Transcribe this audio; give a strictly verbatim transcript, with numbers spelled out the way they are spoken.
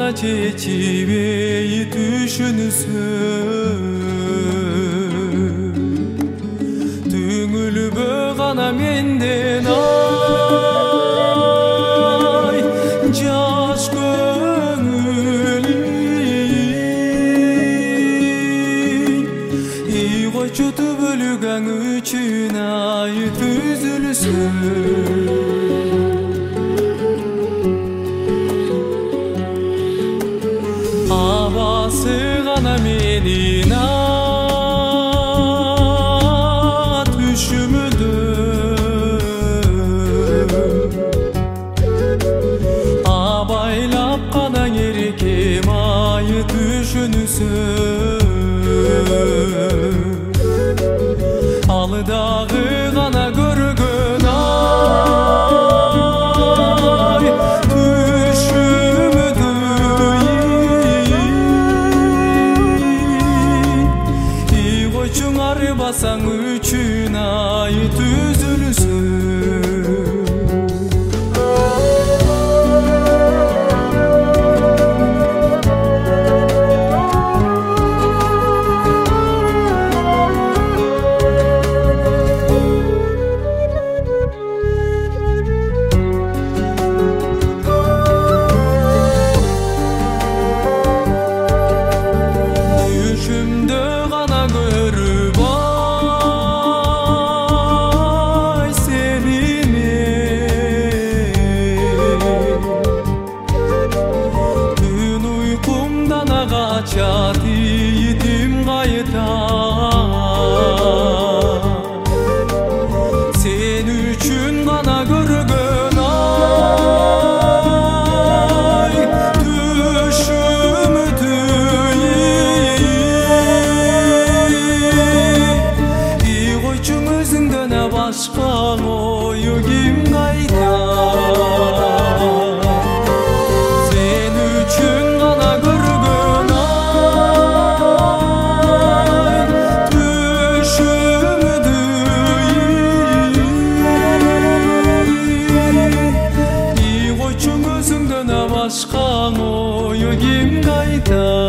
гана чечибей түшүнүсүн түңүлбө гана менден ай жаш көңүл ийгочу түбөлүгөң үчүн ай түзүлсүн абасы гана менин түшүмүдө абайлап гана эркем ай түшүнүсүн ал дагы гана көргөн ай түшүмүдө ийгочуң арбасаң үчүн ай түзүлсүн Çatıydım gayta sen üçün gana görgön ay düşümdü İğoçun özünden başka oyu kim gayta sen üçün gana görgön başka oyu kim kayda